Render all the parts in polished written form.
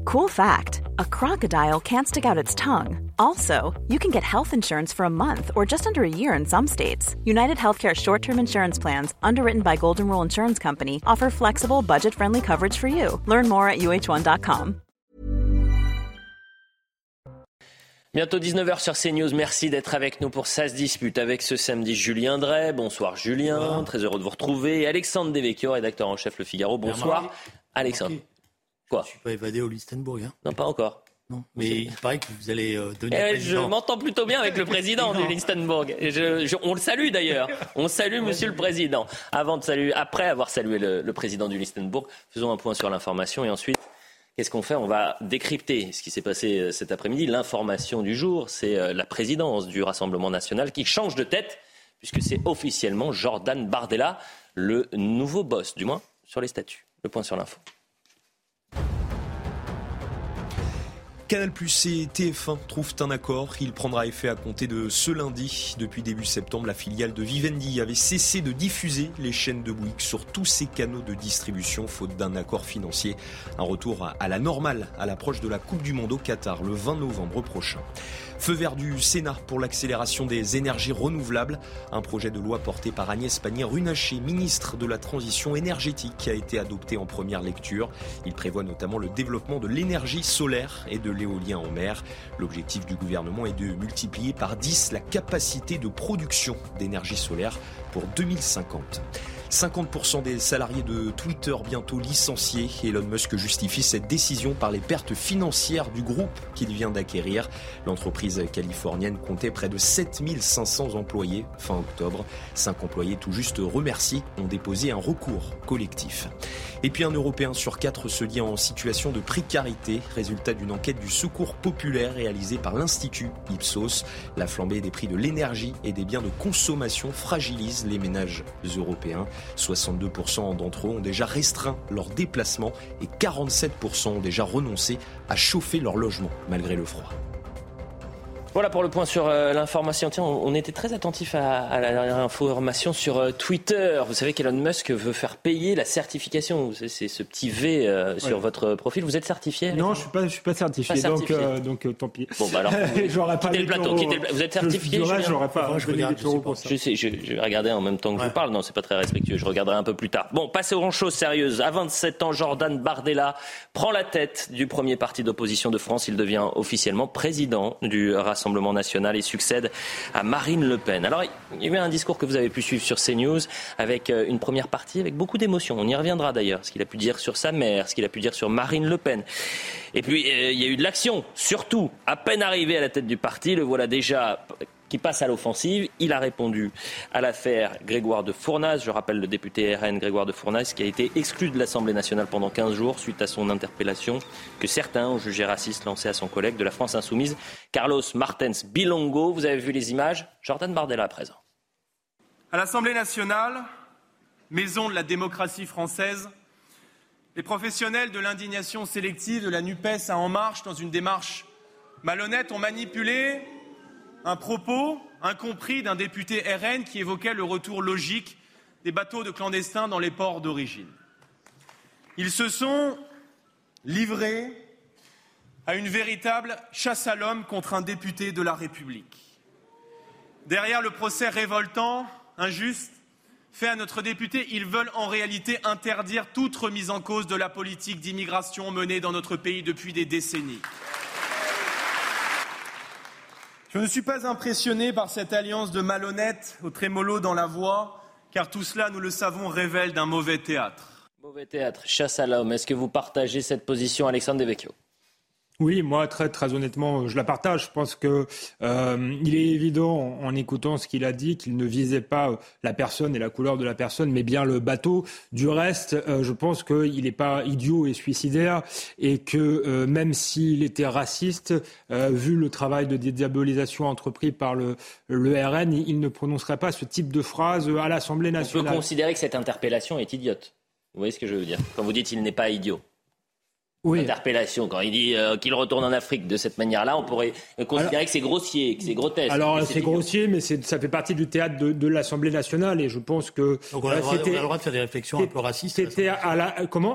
Cool fact, a crocodile can't stick out its tongue. Also, you can get health insurance for a month or just under a year in some states. United Healthcare short-term insurance plans, underwritten by Golden Rule Insurance Company, offer flexible, budget-friendly coverage for you. Learn more at uh1.com. Bientôt 19h sur CNews. Merci d'être avec nous pour Ça se dispute avec ce samedi Julien Drey. Bonsoir Julien, très heureux de vous retrouver. Et Alexandre Devecchio, rédacteur en chef Le Figaro. Bonsoir Alexandre. Quoi ? Je ne suis pas évadé au Luxembourg. Hein. Non, pas encore. Non, mais il paraît que vous allez devenir président. Je m'entends plutôt bien avec le président du Luxembourg. On le salue d'ailleurs. On salue Monsieur le Président. Après avoir salué le président du Luxembourg, faisons un point sur l'information et ensuite, qu'est-ce qu'on fait ? On va décrypter ce qui s'est passé cet après-midi. L'information du jour, c'est la présidence du Rassemblement national qui change de tête puisque c'est officiellement Jordan Bardella, le nouveau boss, du moins sur les statuts. Le point sur l'info. Canal+ et TF1 trouvent un accord. Il prendra effet à compter de ce lundi. Depuis début septembre, la filiale de Vivendi avait cessé de diffuser les chaînes de Bouygues sur tous ses canaux de distribution, faute d'un accord financier. Un retour à la normale à l'approche de la Coupe du Monde au Qatar le 20 novembre prochain. Feu vert du Sénat pour l'accélération des énergies renouvelables. Un projet de loi porté par Agnès Pannier-Runacher, ministre de la Transition énergétique, a été adopté en première lecture. Il prévoit notamment le développement de l'énergie solaire et de l'éolien en mer. L'objectif du gouvernement est de multiplier par 10 la capacité de production d'énergie solaire pour 2050. 50% des salariés de Twitter bientôt licenciés. Elon Musk justifie cette décision par les pertes financières du groupe qu'il vient d'acquérir. L'entreprise californienne comptait près de 7500 employés fin octobre. 5 employés tout juste remerciés ont déposé un recours collectif. Et puis un Européen sur 4 se dit en situation de précarité. Résultat d'une enquête du Secours populaire réalisée par l'Institut Ipsos. La flambée des prix de l'énergie et des biens de consommation fragilise les ménages européens. 62% d'entre eux ont déjà restreint leurs déplacements et 47% ont déjà renoncé à chauffer leur logement malgré le froid. Voilà pour le point sur l'information. Tiens, on était très attentifs à la dernière information sur Twitter. Vous savez qu'Elon Musk veut faire payer la certification. C'est ce petit V sur votre profil. Vous êtes certifié ? Non, je suis pas certifié. Donc tant pis. Bon, bah alors, quittez le plateau. Vous êtes certifié ? J'aurais pas. Je regarde pour ça. Je vais regarder en même temps que je vous parle. Non, c'est pas très respectueux. Je regarderai un peu plus tard. Bon, passons aux choses sérieuses. À 27 ans, Jordan Bardella prend la tête du premier parti d'opposition de France. Il devient officiellement président du Rassemblement national et succède à Marine Le Pen. Alors, il y a eu un discours que vous avez pu suivre sur CNews avec une première partie avec beaucoup d'émotions. On y reviendra d'ailleurs, ce qu'il a pu dire sur sa mère, ce qu'il a pu dire sur Marine Le Pen. Et puis, il y a eu de l'action, surtout, à peine arrivé à la tête du parti, le voilà déjà qui passe à l'offensive. Il a répondu à l'affaire Grégoire de Fournas. Je rappelle le député RN Grégoire de Fournas qui a été exclu de l'Assemblée nationale pendant 15 jours suite à son interpellation que certains ont jugé raciste lancée à son collègue de la France Insoumise, Carlos Martens Bilongo. Vous avez vu les images. Jordan Bardella à présent. À l'Assemblée nationale, maison de la démocratie française, les professionnels de l'indignation sélective de la NUPES à En Marche, dans une démarche malhonnête, ont manipulé un propos incompris d'un député RN qui évoquait le retour logique des bateaux de clandestins dans les ports d'origine. Ils se sont livrés à une véritable chasse à l'homme contre un député de la République. Derrière le procès révoltant, injuste, fait à notre député, ils veulent en réalité interdire toute remise en cause de la politique d'immigration menée dans notre pays depuis des décennies. Je ne suis pas impressionné par cette alliance de malhonnêtes au trémolo dans la voix, car tout cela, nous le savons, révèle d'un mauvais théâtre. Mauvais théâtre, chasse à l'homme. Est-ce que vous partagez cette position, Alexandre Devecchio ? Oui, moi, très honnêtement, je la partage. Je pense que il est évident, en écoutant ce qu'il a dit, qu'il ne visait pas la personne et la couleur de la personne, mais bien le bateau. Du reste, je pense qu'il n'est pas idiot et suicidaire et que même s'il était raciste, vu le travail de dédiabolisation entrepris par le RN, il ne prononcerait pas ce type de phrase à l'Assemblée nationale. On peut considérer que cette interpellation est idiote. Vous voyez ce que je veux dire ? Quand vous dites qu'il n'est pas idiot. Interpellation. Quand il dit qu'il retourne en Afrique de cette manière-là, on pourrait considérer que c'est grossier, que c'est grotesque. Alors c'est grossier, mais ça fait partie du théâtre de l'Assemblée nationale et je pense que... Donc on a le droit de faire des réflexions un peu racistes. Comment ?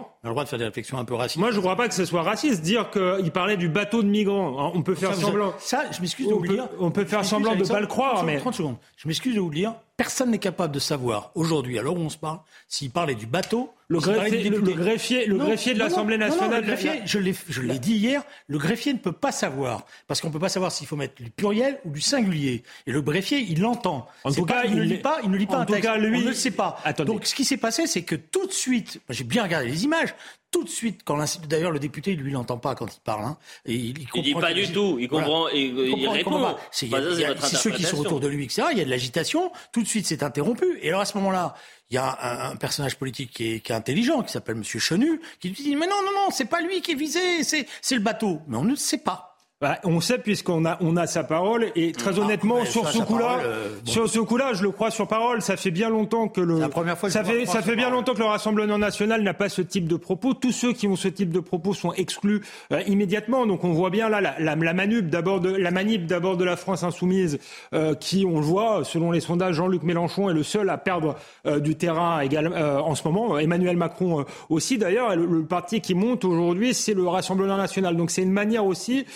On a le droit de faire des réflexions un peu racistes. Moi je ne crois pas que ce soit raciste. Dire qu'il parlait du bateau de migrants, on peut faire semblant... Ça, je m'excuse de vous le dire. On peut faire semblant de ne pas le croire, mais... 30 secondes. Je m'excuse de vous le dire. Personne n'est capable de savoir, aujourd'hui, à l'heure où on se parle, s'il parlait du bateau... Le greffier de l'Assemblée nationale... Je l'ai dit hier, le greffier ne peut pas savoir. Parce qu'on ne peut pas savoir s'il faut mettre du pluriel ou du singulier. Et le greffier, il l'entend. En tout cas, il ne lit pas un texte. On ne le sait pas. Attendez. Donc, ce qui s'est passé, c'est que tout de suite, j'ai bien regardé les images, tout de suite, d'ailleurs, le député, lui, il n'entend pas quand il parle. Hein, et il dit pas du tout. Il comprend. Et il répond. C'est ceux qui sont autour de lui, etc. Il y a de l'agitation. Tout de suite, c'est interrompu. Et alors, à ce moment-là, il y a un personnage politique qui est intelligent, qui s'appelle Monsieur Chenu, qui lui dit « Mais non, c'est pas lui qui est visé, c'est le bateau. » Mais on ne le sait pas. On sait puisqu'on a sa parole et très honnêtement sur ce coup-là, je le crois sur parole. Ça fait bien longtemps que ça fait bien longtemps que le Rassemblement national n'a pas ce type de propos. Tous ceux qui ont ce type de propos sont exclus immédiatement. Donc on voit bien là la manip d'abord de la France insoumise qui, on le voit, selon les sondages, Jean-Luc Mélenchon est le seul à perdre du terrain également en ce moment. Emmanuel Macron aussi d'ailleurs. Le parti qui monte aujourd'hui, c'est le Rassemblement national. Donc c'est une manière aussi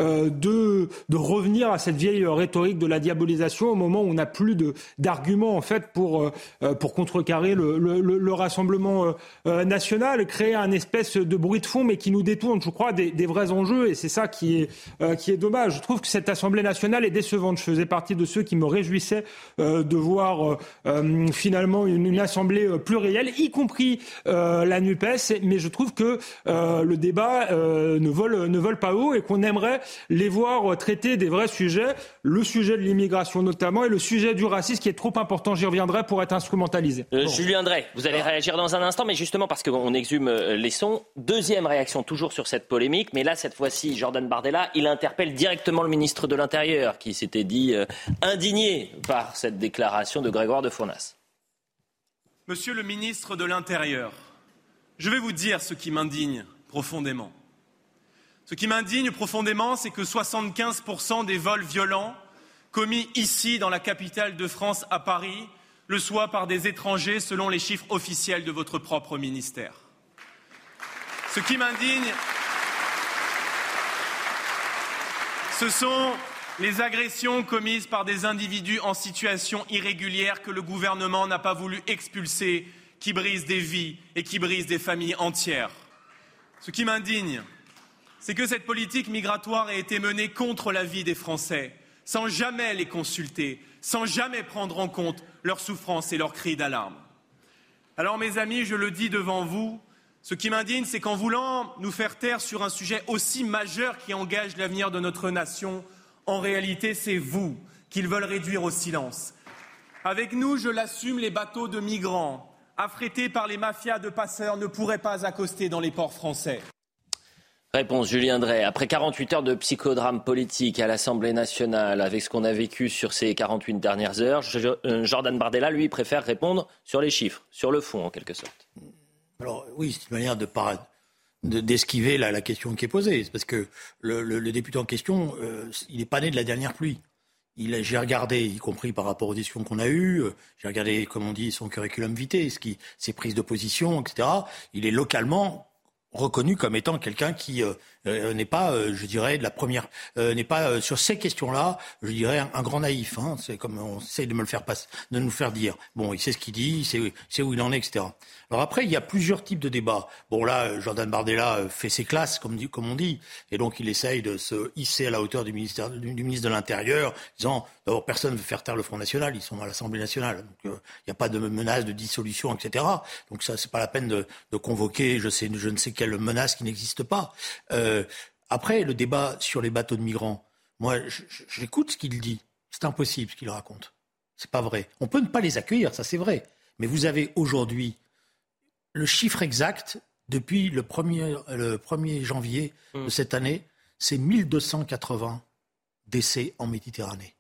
de revenir à cette vieille rhétorique de la diabolisation au moment où on n'a plus d'arguments en fait pour contrecarrer le Rassemblement national, créer un espèce de bruit de fond mais qui nous détourne, je crois, des vrais enjeux et c'est ça qui est dommage. Je trouve que cette Assemblée nationale est décevante. Je faisais partie de ceux qui me réjouissaient de voir finalement une Assemblée plurielle, y compris la NUPES, mais je trouve que le débat ne vole pas haut et qu'on aimerait les voir traiter des vrais sujets, le sujet de l'immigration notamment et le sujet du racisme qui est trop important, j'y reviendrai, pour être instrumentalisé. Julien Drey, vous allez réagir dans un instant, mais justement parce qu'on exhume les sons. Deuxième réaction toujours sur cette polémique, mais là cette fois-ci Jordan Bardella, il interpelle directement le ministre de l'Intérieur qui s'était dit indigné par cette déclaration de Grégoire de Fournas. Monsieur le ministre de l'Intérieur, je vais vous dire ce qui m'indigne profondément. Ce qui m'indigne profondément, c'est que 75% des vols violents commis ici, dans la capitale de France, à Paris, le soient par des étrangers, selon les chiffres officiels de votre propre ministère. Ce qui m'indigne, ce sont les agressions commises par des individus en situation irrégulière que le gouvernement n'a pas voulu expulser, qui brisent des vies et qui brisent des familles entières. Ce qui m'indigne, c'est que cette politique migratoire a été menée contre la vie des Français, sans jamais les consulter, sans jamais prendre en compte leurs souffrances et leurs cris d'alarme. Alors mes amis, je le dis devant vous, ce qui m'indigne, c'est qu'en voulant nous faire taire sur un sujet aussi majeur qui engage l'avenir de notre nation, en réalité c'est vous qu'ils veulent réduire au silence. Avec nous, je l'assume, les bateaux de migrants, affrétés par les mafias de passeurs, ne pourraient pas accoster dans les ports français. Réponse Julien Drey. Après 48 heures de psychodrame politique à l'Assemblée nationale, avec ce qu'on a vécu sur ces 48 dernières heures, Jordan Bardella, lui, préfère répondre sur les chiffres, sur le fond, en quelque sorte. Alors oui, c'est une manière d'esquiver la question qui est posée. C'est parce que le député en question, il n'est pas né de la dernière pluie. J'ai regardé, y compris par rapport aux discussions qu'on a eues, j'ai regardé, comme on dit, son curriculum vitae, ses prises de position, etc. Il est localement reconnu comme étant quelqu'un qui n'est pas, je dirais, de la première, n'est pas sur ces questions-là, je dirais, un grand naïf. Hein, c'est comme on essaie de nous faire dire. Bon, il sait ce qu'il dit, il sait où il en est, etc. Alors après, il y a plusieurs types de débats. Bon là, Jordan Bardella fait ses classes, comme on dit, et donc il essaye de se hisser à la hauteur du ministre de l'Intérieur, disant d'abord personne ne veut faire taire le Front National, ils sont à l'Assemblée nationale, donc il n'y a pas de menace de dissolution, etc. Donc ça, c'est pas la peine de convoquer, je ne sais quelle menace qui n'existe pas. Après, le débat sur les bateaux de migrants, moi, j'écoute ce qu'il dit. C'est impossible ce qu'il raconte. C'est pas vrai. On peut ne pas les accueillir, ça c'est vrai. Mais vous avez aujourd'hui le chiffre exact depuis le 1er janvier de cette année, c'est 1280 décès en Méditerranée.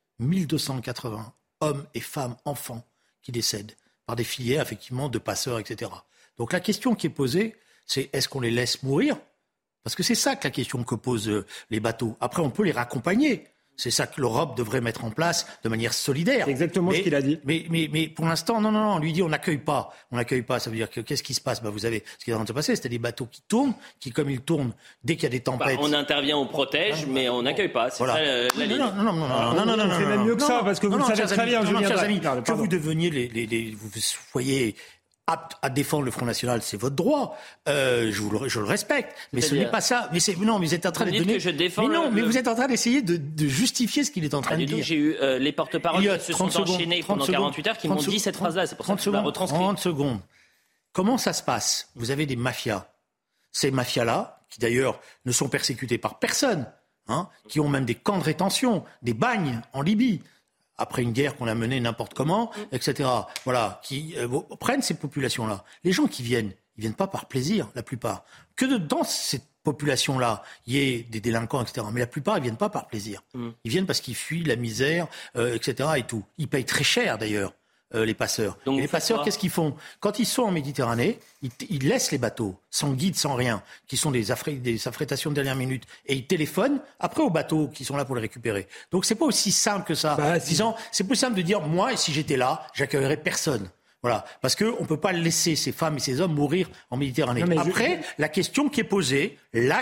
1280 hommes et femmes, enfants qui décèdent par des filières, effectivement, de passeurs, etc. Donc la question qui est posée, c'est est-ce qu'on les laisse mourir Parce que c'est ça que la question que posent les bateaux. Après, on peut les raccompagner. C'est ça que l'Europe devrait mettre en place de manière solidaire. C'est exactement ce qu'il a dit. Mais pour l'instant, non. On lui dit on n'accueille pas. Ça veut dire que qu'est-ce qui se passe ? Vous avez ce qui est en train de se passer, c'était des bateaux qui tournent, qui comme ils tournent, dès qu'il y a des tempêtes. On intervient, on protège, mais on n'accueille pas. C'est ça la ligne. Non. C'est même mieux que ça, parce que vous le savez très bien, Julien. Chers amis, que vous deveniez vous soyez apte à défendre le Front National, c'est votre droit. Je le respecte, mais ce n'est pas ça. Mais vous êtes en train de donner. Que je défends mais vous êtes en train d'essayer de justifier ce qu'il est en train de dire. J'ai eu les porte-paroles qui se sont enchaînés pendant 48 heures qui m'ont dit cette phrase-là. C'est pour ça que je la retranscris. 30 secondes. Comment ça se passe ? Vous avez des mafias. Ces mafias-là, qui d'ailleurs ne sont persécutées par personne, qui ont même des camps de rétention, des bagnes en Libye. Après une guerre qu'on a menée n'importe comment, etc. Voilà, qui prennent ces populations-là. Les gens qui viennent, ils viennent pas par plaisir, la plupart. Que dans cette population-là, il y ait des délinquants, etc. Mais la plupart, ils viennent pas par plaisir. Ils viennent parce qu'ils fuient la misère, etc. et tout. Ils payent très cher, d'ailleurs, les passeurs. Donc, et les passeurs, qu'est-ce qu'ils font ? Quand ils sont en Méditerranée, ils laissent les bateaux, sans guide, sans rien, qui sont des affrétations de dernière minute, et ils téléphonent après aux bateaux qui sont là pour les récupérer. Donc c'est pas aussi simple que ça. C'est plus simple de dire, moi, si j'étais là, j'accueillerais personne. Voilà, parce que on peut pas laisser ces femmes et ces hommes mourir en Méditerranée. Après, la question qui est posée,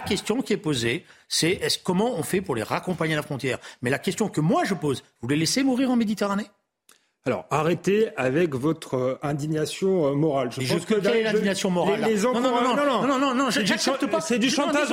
c'est comment on fait pour les raccompagner à la frontière. Mais la question que moi je pose, vous les laissez mourir en Méditerranée ? Alors, arrêtez avec votre indignation morale. Quelle est l'indignation morale ? Non, j'accepte pas. C'est du chantage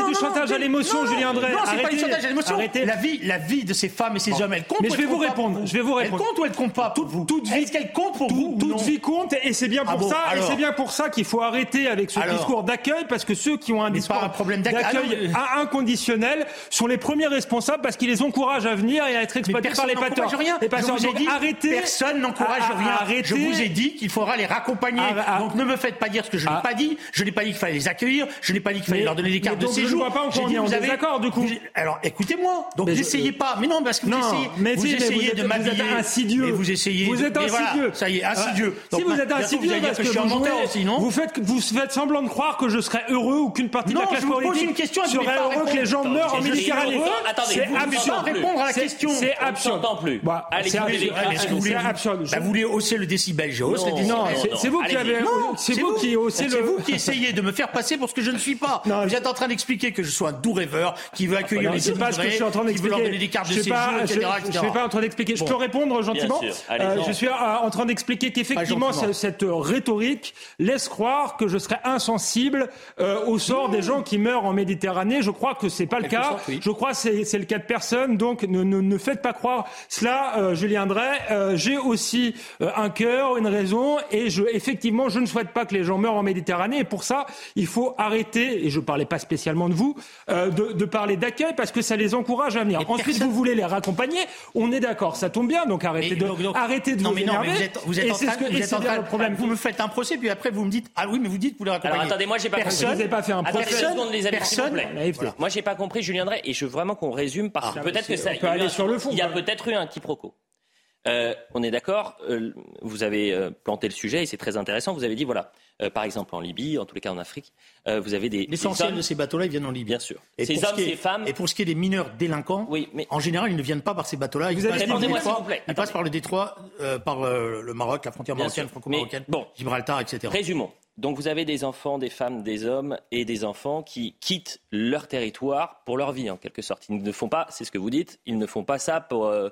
à l'émotion, Julien Drey. Non, c'est pas du chantage à l'émotion. La vie de ces femmes et ces hommes, elle compte. Mais je vais vous répondre. Elle compte ou elle compte pas pour vous ? Est-ce qu'elle compte pour vous ? Toute vie compte, et c'est bien pour ça. Et c'est bien pour ça qu'il faut arrêter avec ce discours d'accueil, parce que ceux qui ont un discours d'accueil inconditionnel sont les premiers responsables, parce qu'ils les encouragent à venir et à être exploités par les passeurs. Donc arrêtez. Personne n'encourage rien. Je vous ai dit qu'il faudra les raccompagner. Donc ne me faites pas dire ce que je n'ai pas dit. Je n'ai pas dit qu'il fallait les accueillir. Je n'ai pas dit qu'il fallait leur donner des cartes de séjour. Je ne vois pas encore on est d'accord du coup. Alors écoutez-moi. Donc n'essayez pas. Mais non, parce que vous essayez de m'habiller. Vous êtes insidieux. Vous essayez. Vous êtes insidieux. Ça y est, insidieux. Si vous êtes insidieux, parce que je suis un menteur aussi, non ? Vous faites semblant de croire que je serais heureux ou qu'une partie de la classe politique serait heureux que les gens meurent en Méditerranée. C'est absurde. Répondre à la question. C'est absurde. Plus. C'est absurde. Vous voulez hausser le décibel, je hausse le décibel. Non, c'est vous qui avez. C'est vous qui haussez le. C'est vous qui essayez de me faire passer pour ce que je ne suis pas. Vous êtes en train d'expliquer que je suis un doux rêveur qui veut accueillir les immigrés, qui veut leur donner des cartes de séjour, etc. Je ne suis pas en train d'expliquer. Je peux répondre gentiment. Je suis en train d'expliquer qu'effectivement cette rhétorique laisse croire que je serais insensible au sort des gens qui meurent en Méditerranée. Je crois que c'est pas le cas. Je crois que c'est le cas de personne. Donc ne faites pas croire cela, Julien Drey. J'ai aussi un cœur, une raison, et effectivement, je ne souhaite pas que les gens meurent en Méditerranée. Et pour ça, il faut arrêter, et je ne parlais pas spécialement de vous, de parler d'accueil, parce que ça les encourage à venir. Ensuite, vous voulez les raccompagner, on est d'accord, ça tombe bien, donc arrêtez de vous énerver. Vous êtes en train de problème. Vous me faites un procès, puis après vous me dites, ah oui, mais vous dites que vous les raccompagnez. Alors attendez, moi j'ai pas compris. Vous n'avez pas fait un procès. Personne. Moi j'ai pas compris, Julien Drey, et je veux vraiment qu'on résume, parce que peut-être que ça. On peut aller sur le fond. Il y a peut-être eu un quiproquo. On est d'accord, vous avez planté le sujet et c'est très intéressant. Vous avez dit, voilà, par exemple en Libye, en tous les cas en Afrique, vous avez des... L'essentiel de ces bateaux-là, ils viennent en Libye. Bien sûr. Et ces hommes, ces femmes... Et pour ce qui est des mineurs délinquants, oui, mais... en général, ils ne viennent pas par ces bateaux-là. Ils passent par le détroit, par le Maroc, la frontière marocaine, franco-marocaine, Gibraltar, etc. Résumons. Donc vous avez des enfants, des femmes, des hommes et des enfants qui quittent leur territoire pour leur vie en quelque sorte. Ils ne font pas, c'est ce que vous dites, ils ne font pas ça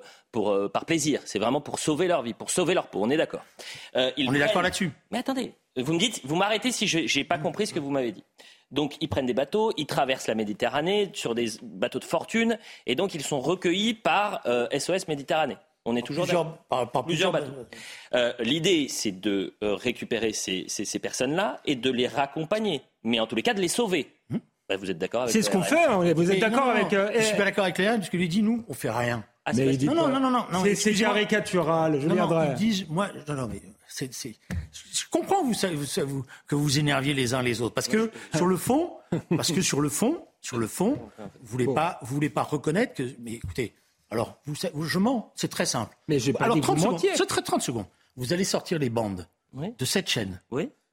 par plaisir. C'est vraiment pour sauver leur vie, pour sauver leur peau. On est d'accord. On est d'accord là-dessus. Mais attendez, vous m'arrêtez si je n'ai pas compris ce que vous m'avez dit. Donc ils prennent des bateaux, ils traversent la Méditerranée sur des bateaux de fortune et donc ils sont recueillis par SOS Méditerranée. On est toujours par plusieurs bateaux. L'idée, c'est de récupérer ces personnes-là et de les raccompagner, mais en tous les cas de les sauver. Vous êtes d'accord avec C'est ce qu'on fait. Vous êtes d'accord avec. Je suis pas d'accord avec Léa, parce qu'il lui dit nous, on fait rien. Non. C'est caricatural. Je viendrai. Ils disent, moi, mais je comprends que vous énerviez les uns les autres, parce que sur le fond, vous voulez pas reconnaître que. Mais écoutez. Alors, je mens, c'est très simple. Mais j'ai pas dit que vous mentiez. C'est 30 secondes. Vous allez sortir les bandes de cette chaîne. Oui.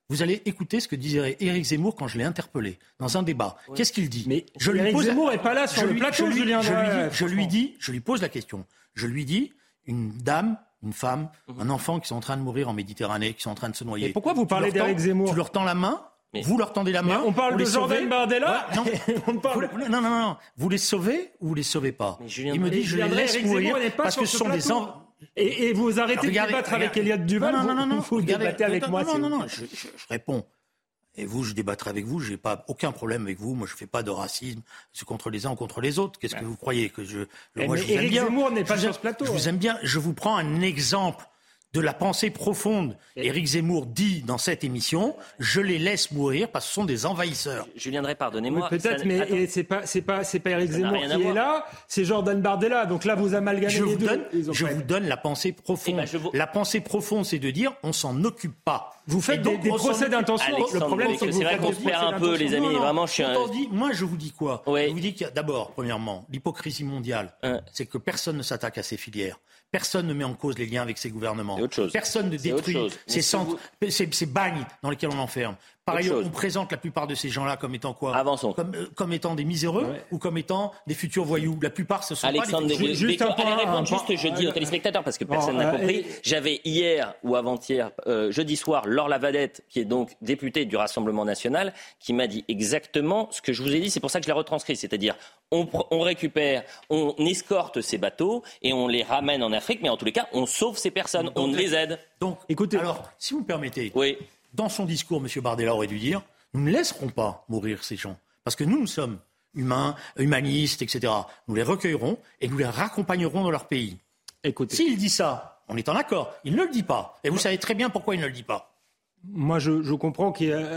Vous allez écouter ce que disait Éric Zemmour quand je l'ai interpellé dans un débat. Oui. Qu'est-ce qu'il dit? Mais Éric Zemmour n'est pas là sur le plateau, Julien. Je lui pose la question. Je lui dis, une dame, une femme, un enfant qui sont en train de mourir en Méditerranée, qui sont en train de se noyer. Mais pourquoi vous parlez d'Éric Zemmour? Tu leur tends la main. Vous leur tendez la main. On parle de Jordan Bardella. Ouais, non. Vous les sauvez ou vous les sauvez pas? Il me dit, je les laisse mourir parce que ce sont des enfants. Et vous arrêtez de débattre avec Eliott Duval. Non. Vous débattez avec moi. Non. Je réponds. Et vous, je débattrai avec vous. J'ai pas aucun problème avec vous. Moi, je fais pas de racisme contre les uns ou contre les autres. Qu'est-ce que vous croyez que moi, je vous aime bien. Éric Zemmour n'est pas sur ce plateau. Je vous aime bien. Je vous prends un exemple de la pensée profonde. Éric Zemmour dit dans cette émission, je les laisse mourir parce que ce sont des envahisseurs. Julien Drey, pardonnez-moi. Oui, peut-être, mais c'est pas Éric Zemmour qui est là, c'est Jordan Bardella. Donc là, vous amalgamez les deux. Je vous donne la pensée profonde. La pensée profonde, c'est de dire, on s'en occupe pas. Vous faites des procès d'intention. Le problème, c'est que c'est vrai qu'on se perd un peu, les amis. Vraiment, moi, je vous dis quoi? Je vous dis qu'il y a d'abord, premièrement, l'hypocrisie mondiale, c'est que personne ne s'attaque à ces filières. Personne ne met en cause les liens avec ces gouvernements. Personne ne détruit ces centres, ces bagnes dans lesquels on enferme. Par ailleurs, on présente la plupart de ces gens-là comme étant quoi? Avançons. Comme étant des miséreux ou comme étant des futurs voyous. La plupart, ce sont Alexandre pas des futurs voyous. Allez répondre juste, je dis aux téléspectateurs, parce que personne n'a compris. J'avais hier ou avant-hier, jeudi soir, Laure Lavadette, qui est donc députée du Rassemblement National, qui m'a dit exactement ce que je vous ai dit. C'est pour ça que je l'ai retranscrit. C'est-à-dire, on récupère, on escorte ces bateaux et on les ramène en Afrique, mais en tous les cas, on sauve ces personnes, on les aide. Donc, écoutez, alors, si vous me permettez... Oui. Dans son discours, M. Bardella aurait dû dire « Nous ne laisserons pas mourir ces gens, parce que nous sommes humains, humanistes, etc. Nous les recueillerons et nous les raccompagnerons dans leur pays. » Écoutez. S'il dit ça, on est en accord. Il ne le dit pas. Et vous savez très bien pourquoi il ne le dit pas. Moi, je comprends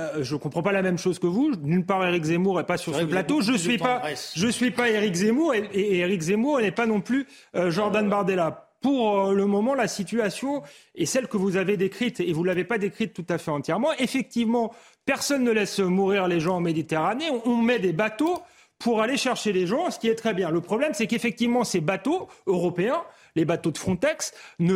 pas la même chose que vous. D'une part, Éric Zemmour n'est pas sur ce plateau. Je suis pas Éric Zemmour et Éric Zemmour n'est pas non plus Jordan Bardella. Pour le moment, la situation est celle que vous avez décrite, et vous ne l'avez pas décrite tout à fait entièrement. Effectivement, personne ne laisse mourir les gens en Méditerranée. On met des bateaux pour aller chercher les gens, ce qui est très bien. Le problème, c'est qu'effectivement, ces bateaux européens, les bateaux de Frontex,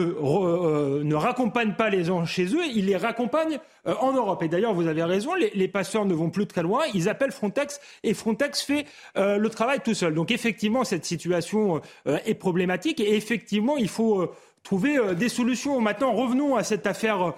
ne raccompagnent pas les gens chez eux, ils les raccompagnent en Europe. Et d'ailleurs, vous avez raison, les passeurs ne vont plus très loin, ils appellent Frontex et Frontex fait le travail tout seul. Donc effectivement, cette situation est problématique et effectivement, il faut trouver des solutions. Maintenant, revenons à cette affaire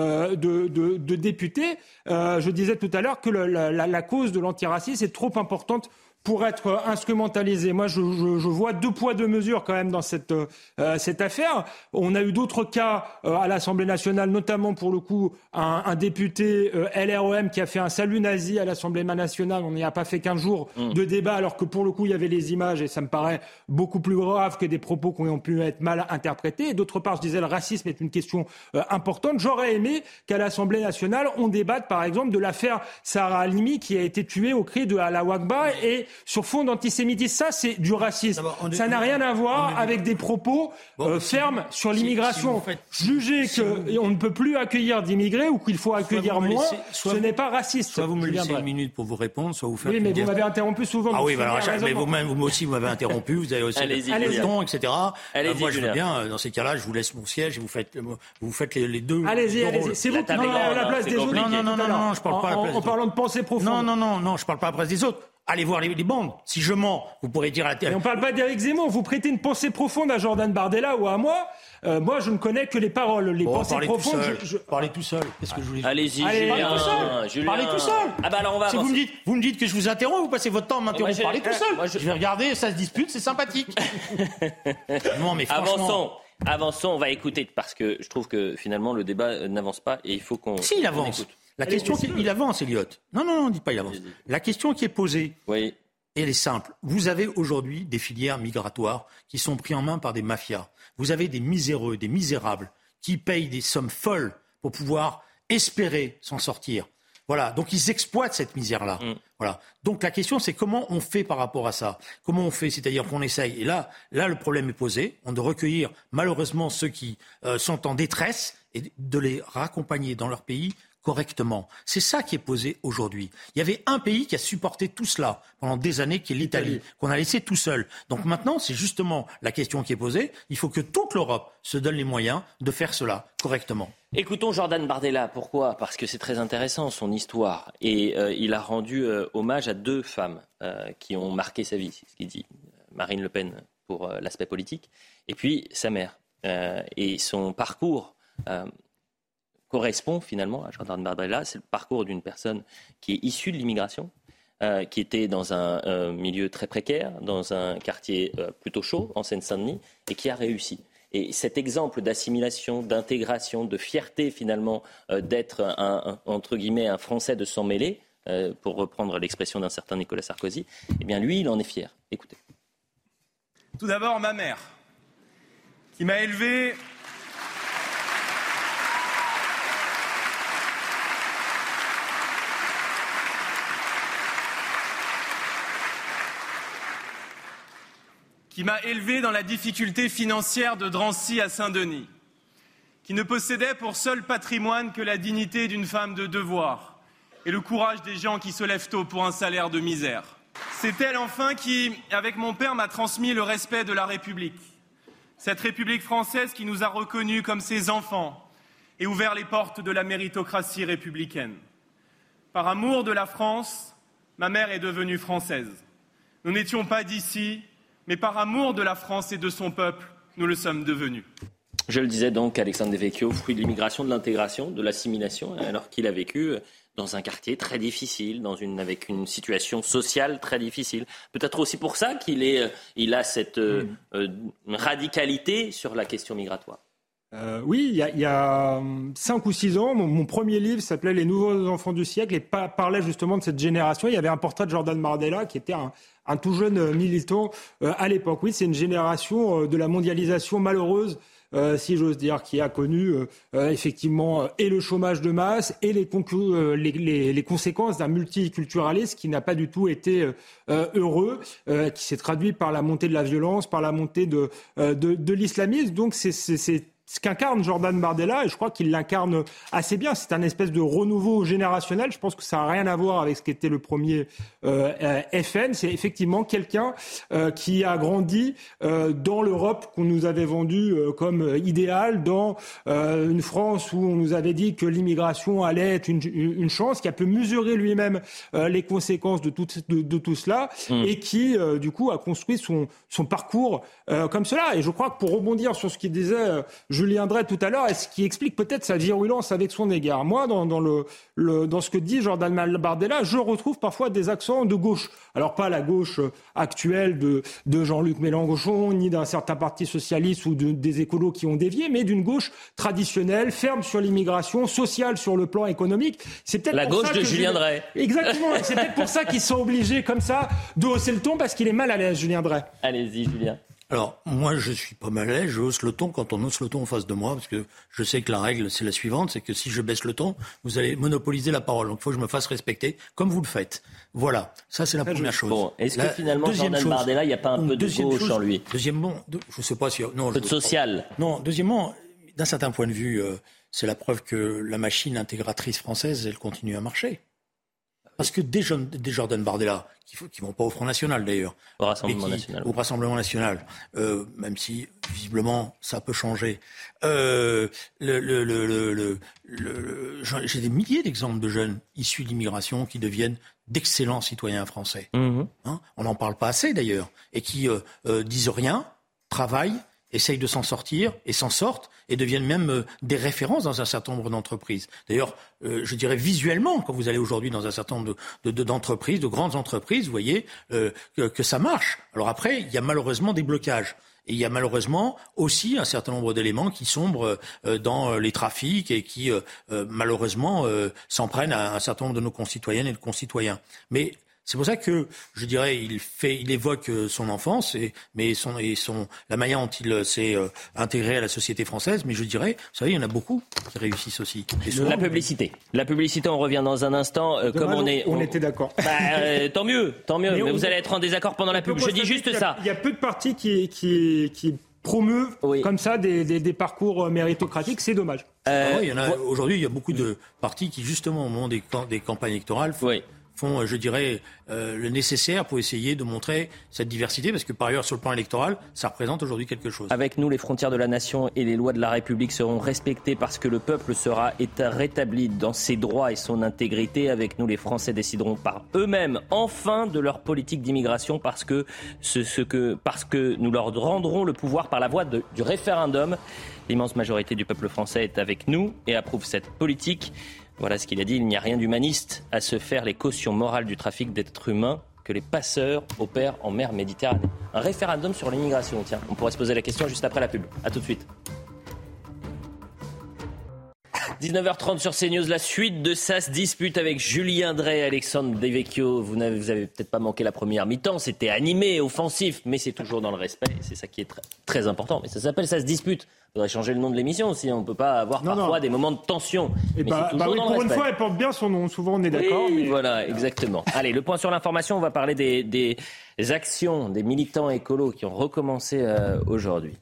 de députés. Je disais tout à l'heure que la cause de l'antiracisme est trop importante pour être instrumentalisé. Moi, je vois deux poids, deux mesures quand même dans cette affaire. On a eu d'autres cas à l'Assemblée nationale, notamment pour le coup un député LREM qui a fait un salut nazi à l'Assemblée nationale. On n'y a pas fait qu'un jour de débat, alors que pour le coup, il y avait les images et ça me paraît beaucoup plus grave que des propos qui ont pu être mal interprétés. Et d'autre part, je disais, le racisme est une question importante. J'aurais aimé qu'à l'Assemblée nationale, on débatte par exemple de l'affaire Sarah Halimi qui a été tuée au cri de Allah Akbar et sur fond d'antisémitisme. Ça, c'est du racisme. Ça n'a rien à voir avec des propos fermes sur l'immigration. Juger qu'on ne peut plus accueillir d'immigrés ou qu'il faut accueillir moins, ce n'est pas raciste. Soit vous me laissez une minute pour vous répondre, soit vous faites... Oui, mais vous m'avez interrompu souvent. Ah oui, mais vous aussi, vous m'avez interrompu. Vous avez aussi le ton, etc. Moi, je veux bien, dans ces cas-là, je vous laisse mon siège et vous faites les deux. Allez-y. C'est vous qui parlez à la place des autres. Non, je parle pas à la place des autres. En parlant de pensée profonde. Non, je parle pas à la place des autres. Allez voir les bandes. Si je mens, vous pourrez dire à la télé. Mais on parle pas d'Éric Zemmour. Vous prêtez une pensée profonde à Jordan Bardella ou à moi. Moi, je ne connais que les paroles. Les pensées profondes. Parlez tout seul. Qu'est-ce que je voulais dire? Allez-y, Julien. Parlez tout seul. Ah bah alors on va si vous me dites que je vous interromps, vous passez votre temps à m'interrompre. Parlez tout seul. Je vais regarder, ça se dispute, c'est sympathique. Non, mais franchement. Avançons, on va écouter parce que je trouve que finalement le débat n'avance pas et il faut qu'on. Si, il avance. La question, il avance, Eliott. Non, dis pas il avance. La question qui est posée. Oui. Elle est simple. Vous avez aujourd'hui des filières migratoires qui sont prises en main par des mafias. Vous avez des miséreux, des misérables qui payent des sommes folles pour pouvoir espérer s'en sortir. Voilà. Donc ils exploitent cette misère-là. Voilà. Donc la question, c'est comment on fait par rapport à ça? Comment on fait? C'est-à-dire qu'on essaye. Et là, le problème est posé. On doit recueillir malheureusement ceux qui sont en détresse et de les raccompagner dans leur pays correctement. C'est ça qui est posé aujourd'hui. Il y avait un pays qui a supporté tout cela pendant des années, qui est l'Italie, qu'on a laissé tout seul. Donc maintenant, c'est justement la question qui est posée. Il faut que toute l'Europe se donne les moyens de faire cela correctement. Écoutons Jordan Bardella. Pourquoi ? Parce que c'est très intéressant, son histoire. Et il a rendu hommage à 2 femmes qui ont marqué sa vie, c'est ce qu'il dit. Marine Le Pen pour l'aspect politique, et puis sa mère. Et son parcours correspond finalement à Jordan Bardella. C'est le parcours d'une personne qui est issue de l'immigration, qui était dans un milieu très précaire, dans un quartier plutôt chaud, en Seine-Saint-Denis, et qui a réussi. Et cet exemple d'assimilation, d'intégration, de fierté finalement d'être entre guillemets un Français de s'en mêler, pour reprendre l'expression d'un certain Nicolas Sarkozy, eh bien lui, il en est fier. Écoutez. Tout d'abord, ma mère, qui m'a élevé dans la difficulté financière de Drancy à Saint-Denis, qui ne possédait pour seul patrimoine que la dignité d'une femme de devoir et le courage des gens qui se lèvent tôt pour un salaire de misère. C'est elle enfin qui, avec mon père, m'a transmis le respect de la République. Cette République française qui nous a reconnus comme ses enfants et ouvert les portes de la méritocratie républicaine. Par amour de la France, ma mère est devenue française. Nous n'étions pas d'ici, mais par amour de la France et de son peuple, nous le sommes devenus. Je le disais donc, Alexandre Devecchio, fruit de l'immigration, de l'intégration, de l'assimilation, alors qu'il a vécu dans un quartier très difficile, avec une situation sociale très difficile. Peut-être aussi pour ça qu'il a cette radicalité sur la question migratoire. Oui, il y a 5 ou 6 ans, mon premier livre s'appelait « Les nouveaux enfants du siècle » et parlait justement de cette génération. Il y avait un portrait de Jordan Bardella qui était un tout jeune militant à l'époque. Oui, c'est une génération de la mondialisation malheureuse, si j'ose dire, qui a connu effectivement et le chômage de masse et les conséquences d'un multiculturalisme qui n'a pas du tout été heureux, qui s'est traduit par la montée de la violence, par la montée de l'islamisme. Donc c'est ce qu'incarne Jordan Bardella, et je crois qu'il l'incarne assez bien. C'est un espèce de renouveau générationnel. Je pense que ça n'a rien à voir avec ce qu'était le premier FN. C'est effectivement quelqu'un qui a grandi dans l'Europe qu'on nous avait vendue comme idéale, dans une France où on nous avait dit que l'immigration allait être une chance, qui a pu mesurer lui-même les conséquences de tout cela, et qui, du coup, a construit son parcours comme cela. Et je crois que pour rebondir sur ce qu'il disait Julien Drey tout à l'heure, et ce qui explique peut-être sa virulence avec son égard. Moi, dans ce que dit Jordan Bardella, je retrouve parfois des accents de gauche. Alors pas la gauche actuelle de Jean-Luc Mélenchon, ni d'un certain parti socialiste ou des écolos qui ont dévié, mais d'une gauche traditionnelle, ferme sur l'immigration, sociale sur le plan économique. C'est peut-être la gauche de Julien Drey. Exactement. C'est peut-être pour ça qu'ils sont obligés comme ça de hausser le ton, parce qu'il est mal à l'aise, Julien Drey. Allez-y, Julien. Alors, moi, je suis pas mal à l'aise, je hausse le ton quand on hausse le ton en face de moi, parce que je sais que la règle, c'est la suivante, c'est que si je baisse le ton, vous allez monopoliser la parole. Donc, il faut que je me fasse respecter, comme vous le faites. Voilà, ça, c'est la première chose. Bon, est-ce que finalement, Jordan Bardella, il n'y a pas un peu de gauche en lui ? Deuxièmement, je ne sais pas si... Non, un peu de social. Non, deuxièmement, d'un certain point de vue, c'est la preuve que la machine intégratrice française, elle continue à marcher. Parce que des Jordan Bardella, qui vont pas au Front National d'ailleurs, au Rassemblement National, même si visiblement ça peut changer. J'ai des milliers d'exemples de jeunes issus d'immigration qui deviennent d'excellents citoyens français. On n'en parle pas assez d'ailleurs, et qui disent rien, travaillent, essayent de s'en sortir et s'en sortent et deviennent même des références dans un certain nombre d'entreprises. D'ailleurs, je dirais visuellement, quand vous allez aujourd'hui dans un certain nombre d'entreprises, de grandes entreprises, vous voyez que ça marche. Alors après, il y a malheureusement des blocages. Et il y a malheureusement aussi un certain nombre d'éléments qui sombrent dans les trafics et qui malheureusement s'en prennent à un certain nombre de nos concitoyennes et de concitoyens. Mais c'est pour ça que, je dirais, il évoque son enfance, la manière dont il s'est intégré à la société française. Mais je dirais, vous savez, il y en a beaucoup qui réussissent aussi. La publicité, on revient dans un instant. On était d'accord. Tant mieux. Mais vous allez être en désaccord pendant la pub. Je dis juste ça. Il y a peu de partis qui promeuvent comme ça des parcours méritocratiques. C'est dommage. Oui, aujourd'hui, il y a beaucoup de partis qui, justement, au moment des campagnes électorales, font, je dirais, le nécessaire pour essayer de montrer cette diversité, parce que par ailleurs, sur le plan électoral, ça représente aujourd'hui quelque chose. Avec nous, les frontières de la nation et les lois de la République seront respectées parce que le peuple sera rétabli dans ses droits et son intégrité. Avec nous, les Français décideront par eux-mêmes, enfin, de leur politique d'immigration parce que nous leur rendrons le pouvoir par la voie du référendum. L'immense majorité du peuple français est avec nous et approuve cette politique. Voilà ce qu'il a dit, il n'y a rien d'humaniste à se faire les cautions morales du trafic d'êtres humains que les passeurs opèrent en mer Méditerranée. Un référendum sur l'immigration, tiens, on pourrait se poser la question juste après la pub. A tout de suite. 19h30 sur CNews, la suite de Ça se dispute avec Julien Drey et Alexandre Devecchio. Vous avez peut-être pas manqué la première mi-temps, c'était animé, offensif, mais c'est toujours dans le respect, et c'est ça qui est très, très important. Mais ça s'appelle Ça se dispute. Il faudrait changer le nom de l'émission aussi, on ne peut pas avoir parfois des moments de tension. Et pour une fois, elle porte bien son nom, souvent on est d'accord. Oui, mais... Voilà, exactement. Allez, le point sur l'information, on va parler des actions des militants écolos qui ont recommencé aujourd'hui.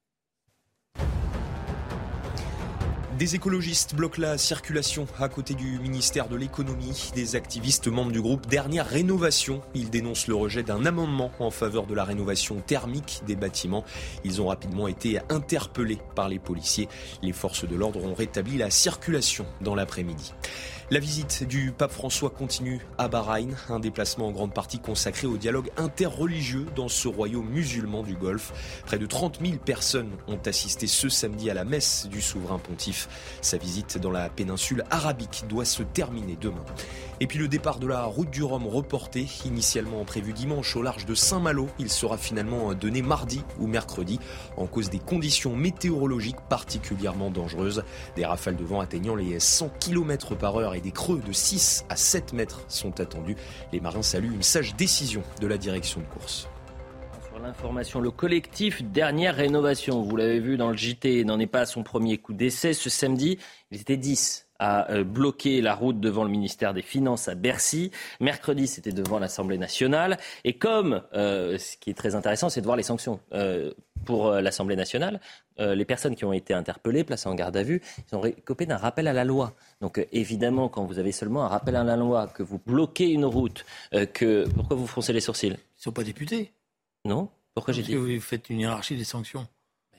Des écologistes bloquent la circulation à côté du ministère de l'économie. Des activistes membres du groupe Dernière Rénovation. Ils dénoncent le rejet d'un amendement en faveur de la rénovation thermique des bâtiments. Ils ont rapidement été interpellés par les policiers. Les forces de l'ordre ont rétabli la circulation dans l'après-midi. La visite du pape François continue à Bahreïn, un déplacement en grande partie consacré au dialogue interreligieux dans ce royaume musulman du Golfe. Près de 30 000 personnes ont assisté ce samedi à la messe du souverain pontife. Sa visite dans la péninsule arabique doit se terminer demain. Et puis le départ de la route du Rhum reporté, initialement prévu dimanche au large de Saint-Malo. Il sera finalement donné mardi ou mercredi en cause des conditions météorologiques particulièrement dangereuses. Des rafales de vent atteignant les 100 km/h et des creux de 6 à 7 mètres sont attendus. Les marins saluent une sage décision de la direction de course. Sur l'information, le collectif Dernière Rénovation, vous l'avez vu dans le JT, n'en est pas à son premier coup d'essai. Ce samedi, ils étaient 10 à bloquer la route devant le ministère des Finances à Bercy. Mercredi, c'était devant l'Assemblée nationale. Et comme, ce qui est très intéressant, c'est de voir les sanctions pour l'Assemblée nationale. Les personnes qui ont été interpellées, placées en garde à vue, ils ont récopé d'un rappel à la loi. Donc évidemment, quand vous avez seulement un rappel à la loi, que vous bloquez une route, pourquoi vous froncez les sourcils ? Ils ne sont pas députés. Non ? Pourquoi j'ai dit ? Parce que vous faites une hiérarchie des sanctions. C'est-à-dire ?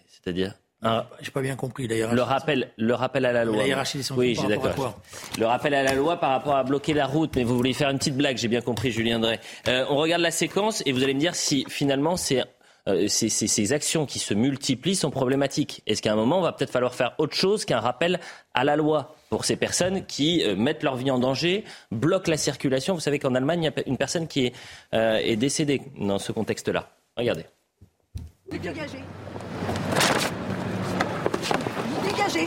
J'ai pas bien compris la hiérarchie. Le rappel à la loi. La hiérarchie des sanctions. Oui, par rapport à quoi ? Le rappel à la loi par rapport à bloquer la route. Mais vous voulez faire une petite blague, j'ai bien compris, Julien Drey. On regarde la séquence et vous allez me dire si finalement ces actions qui se multiplient sont problématiques. Est-ce qu'à un moment, on va peut-être falloir faire autre chose qu'un rappel à la loi pour ces personnes qui mettent leur vie en danger, bloquent la circulation ? Vous savez qu'en Allemagne, il y a une personne qui est décédée dans ce contexte-là. Regardez. Dégagez. Dégagez.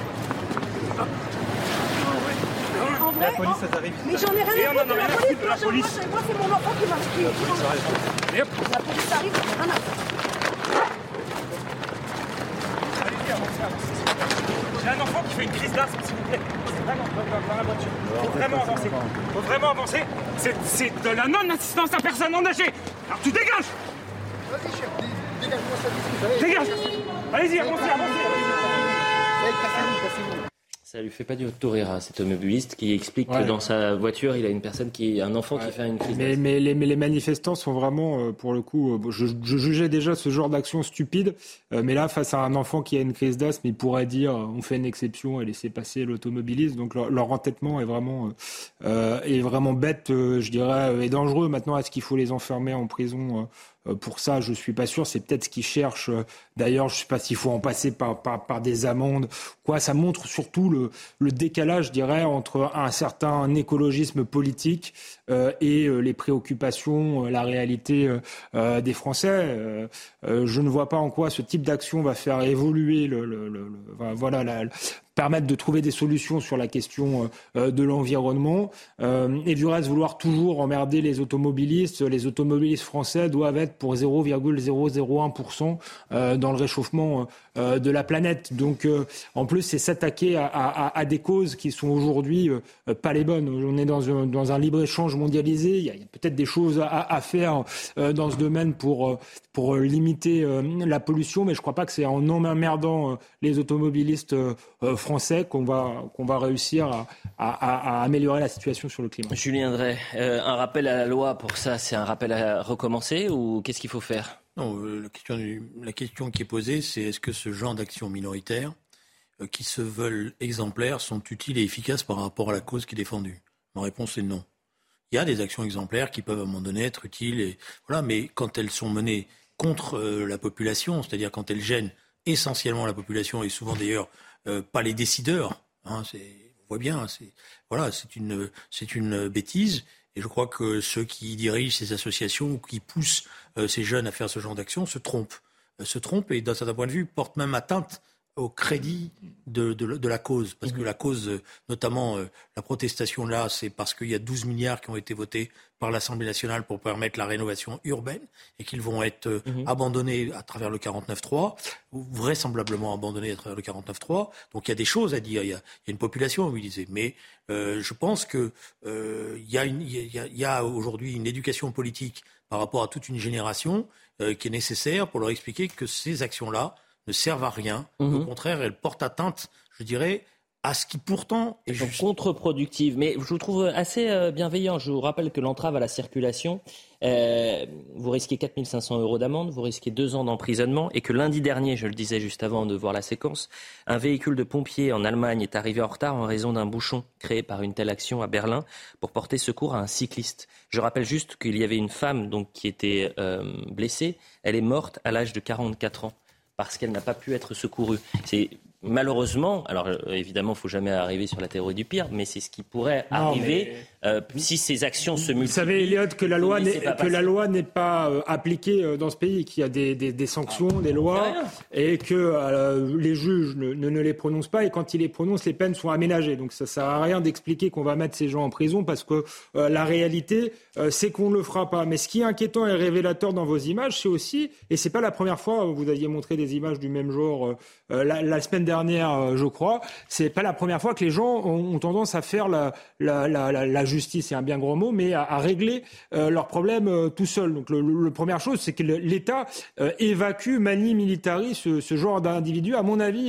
En vrai, la police, ça t'arrive. Mais j'en ai rien à foutre de la police. Moi, c'est mon enfant qui m'a pris. La police arrive, j'en ai rien à foutre. Allez-y, avancez. J'ai un enfant qui fait une crise d'asthme, s'il vous plaît. Vraiment, dans la voiture. Faut vraiment avancer. C'est de la non-assistance à personne engagée. Alors tu dégages. Vas-y, chef, dégage-moi ça. Dégage. Allez-y, avancez. Ça lui fait pas du tout rire à cet automobiliste qui explique que dans sa voiture, il a un enfant qui fait une crise. Mais les manifestants sont vraiment, pour le coup, je jugeais déjà ce genre d'action stupide, mais là, face à un enfant qui a une crise d'asthme, il pourrait dire on fait une exception et laisser passer l'automobiliste. Donc leur entêtement est vraiment bête, je dirais, et dangereux. Maintenant, est-ce qu'il faut les enfermer en prison pour ça, je suis pas sûr. C'est peut-être ce qu'ils cherchent. D'ailleurs, je sais pas s'il faut en passer par des amendes. Ça montre surtout le décalage, je dirais, entre un certain écologisme politique et les préoccupations, la réalité des Français. Je ne vois pas en quoi ce type d'action va faire évoluer permettre de trouver des solutions sur la question de l'environnement. Et du reste, vouloir toujours emmerder les automobilistes français doivent être pour 0,001% dans le réchauffement de la planète. Donc, en plus, c'est s'attaquer à des causes qui sont aujourd'hui pas les bonnes. On est dans un libre-échange mondialisé. Il y a peut-être des choses à faire dans ce domaine pour limiter la pollution, mais je crois pas que c'est en emmerdant les automobilistes français qu'on va réussir à améliorer la situation sur le climat. Julien Drey, un rappel à la loi pour ça, c'est un rappel à recommencer ou qu'est-ce qu'il faut faire ? Non, la question qui est posée, c'est est-ce que ce genre d'actions minoritaires qui se veulent exemplaires sont utiles et efficaces par rapport à la cause qui est défendue ? Ma réponse est non. Il y a des actions exemplaires qui peuvent à un moment donné être utiles, mais quand elles sont menées contre la population, c'est-à-dire quand elles gênent essentiellement la population et souvent d'ailleurs pas les décideurs, on voit bien, c'est une bêtise. Et je crois que ceux qui dirigent ces associations ou qui poussent ces jeunes à faire ce genre d'action se trompent et d'un certain point de vue portent même atteinte au crédit de la cause. Parce que la cause, notamment la protestation là, c'est parce qu'il y a 12 milliards qui ont été votés par l'Assemblée nationale pour permettre la rénovation urbaine et qu'ils vont être abandonnés à travers le 49.3, ou vraisemblablement abandonnés à travers le 49.3. Donc il y a des choses à dire, il y a une population mobilisée. Mais je pense qu'il y a aujourd'hui une éducation politique par rapport à toute une génération qui est nécessaire pour leur expliquer que ces actions-là ne servent à rien. Au contraire, elles portent atteinte, je dirais, à ce qui pourtant est juste. Contre-productive. Mais je vous trouve assez bienveillant. Je vous rappelle que l'entrave à la circulation, vous risquez 4 500 € d'amende, vous risquez 2 ans d'emprisonnement et que lundi dernier, je le disais juste avant de voir la séquence, un véhicule de pompiers en Allemagne est arrivé en retard en raison d'un bouchon créé par une telle action à Berlin pour porter secours à un cycliste. Je rappelle juste qu'il y avait une femme donc, qui était blessée. Elle est morte à l'âge de 44 ans. Parce qu'elle n'a pas pu être secourue. C'est malheureusement, alors évidemment, il ne faut jamais arriver sur la théorie du pire, mais c'est ce qui pourrait arriver si ces actions se multiplient. Vous savez, Elliot, que la loi n'est pas appliquée dans ce pays, qu'il y a des sanctions, des lois, et que les juges ne les prononcent pas, et quand ils les prononcent, les peines sont aménagées. Donc ça ne sert à rien d'expliquer qu'on va mettre ces gens en prison, parce que la réalité, c'est qu'on ne le fera pas. Mais ce qui est inquiétant et révélateur dans vos images, c'est aussi, et ce n'est pas la première fois, vous aviez montré des images du même genre la semaine dernière, je crois, c'est pas la première fois que les gens ont tendance à faire la justice, c'est un bien gros mot, mais à régler leurs problèmes tout seuls. Donc la première chose, c'est que l'État évacue mani militari ce genre d'individu. À mon avis,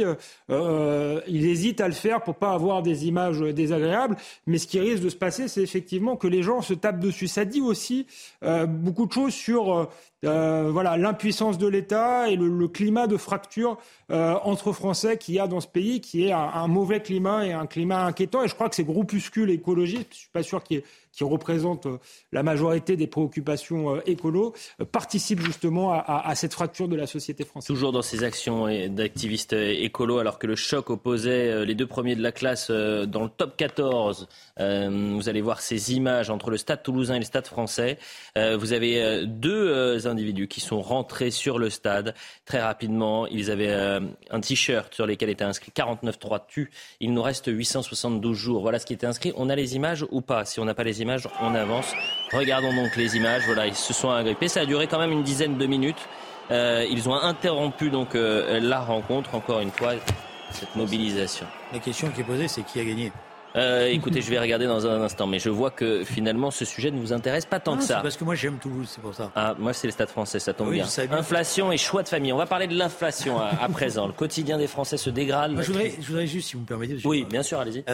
il hésite à le faire pour pas avoir des images désagréables, mais ce qui risque de se passer, c'est effectivement que les gens se tapent dessus. Ça dit aussi beaucoup de choses sur l'impuissance de l'État et le climat de fracture entre Français qu'il y a dans ce pays, qui est un mauvais climat et un climat inquiétant. Et je crois que ces groupuscules écologistes, je ne suis pas sûr qui représentent la majorité des préoccupations écolo, participent justement à cette fracture de la société française. Toujours dans ces actions d'activistes écolos, alors que le choc opposait les 2 premiers de la classe dans le top 14. Vous allez voir ces images entre le Stade Toulousain et le Stade Français. Vous avez 2 individus qui sont rentrés sur le stade très rapidement. Ils avaient un t-shirt sur lequel était inscrit 49.3 tue. Il nous reste 872 jours. Voilà ce qui était inscrit. On a les images ou pas ? Si on n'a pas les images, on avance. Regardons donc les images. Voilà, ils se sont agrippés. Ça a duré quand même une dizaine de minutes. Ils ont interrompu donc la rencontre. Encore une fois, cette mobilisation. La question qui est posée, c'est qui a gagné ? Écoutez, je vais regarder dans un instant, mais je vois que finalement ce sujet ne vous intéresse pas tant que ça. C'est parce que moi j'aime Toulouse, c'est pour ça. Moi c'est le Stade Français, ça tombe bien. Inflation et choix de famille. On va parler de l'inflation à présent. Le quotidien des Français se dégrade. Moi, je voudrais juste, si vous me permettez. Oui, bien sûr, allez-y.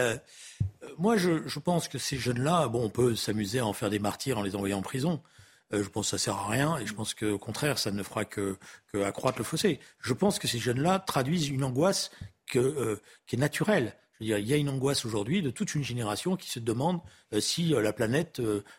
Moi, je pense que ces jeunes-là, on peut s'amuser à en faire des martyrs en les envoyant en prison. Je pense que ça sert à rien et je pense qu'au contraire, ça ne fera que accroître le fossé. Je pense que ces jeunes-là traduisent une angoisse qui est naturelle. Je veux dire, il y a une angoisse aujourd'hui de toute une génération qui se demande si la planète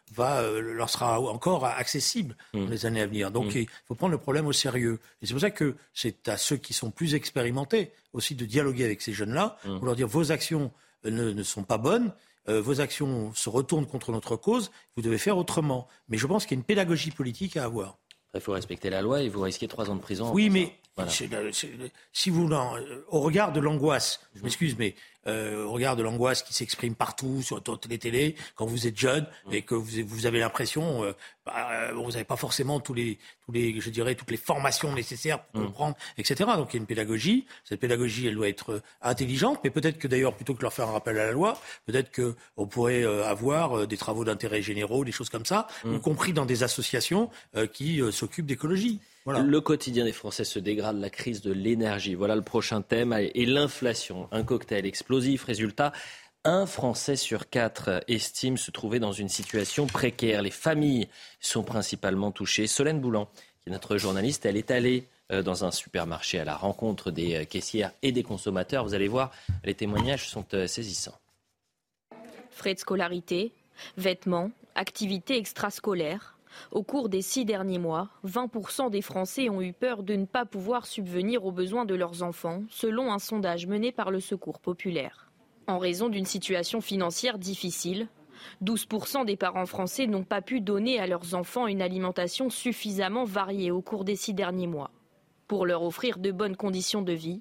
leur sera encore accessible dans les années à venir. Donc il faut prendre le problème au sérieux. Et c'est pour ça que c'est à ceux qui sont plus expérimentés aussi de dialoguer avec ces jeunes-là pour leur dire vos actions ne sont pas bonnes. Vos actions se retournent contre notre cause, vous devez faire autrement. Mais je pense qu'il y a une pédagogie politique à avoir. Il faut respecter la loi et vous risquez 3 ans de prison. Oui, mais voilà. si vous, au regard de l'angoisse, je m'excuse, mais au regard de l'angoisse qui s'exprime partout sur les télés quand vous êtes jeune et que vous avez l'impression, vous n'avez pas forcément toutes les formations nécessaires pour comprendre, etc. Donc il y a une pédagogie. Cette pédagogie, elle doit être intelligente, mais peut-être que d'ailleurs, plutôt que de leur faire un rappel à la loi, peut-être qu'on pourrait avoir des travaux d'intérêt généraux, des choses comme ça, y compris dans des associations qui s'occupent d'écologie. Voilà. Le quotidien des Français se dégrade, la crise de l'énergie. Voilà le prochain thème. Et l'inflation, un cocktail explosif. Résultat, 1 Français sur 4 estime se trouver dans une situation précaire. Les familles sont principalement touchées. Solène Boulan, qui est notre journaliste, elle est allée dans un supermarché à la rencontre des caissières et des consommateurs. Vous allez voir, les témoignages sont saisissants. Frais de scolarité, vêtements, activités extrascolaires. Au cours des 6 derniers mois, 20% des Français ont eu peur de ne pas pouvoir subvenir aux besoins de leurs enfants, selon un sondage mené par le Secours populaire. En raison d'une situation financière difficile, 12% des parents français n'ont pas pu donner à leurs enfants une alimentation suffisamment variée au cours des 6 derniers mois. Pour leur offrir de bonnes conditions de vie,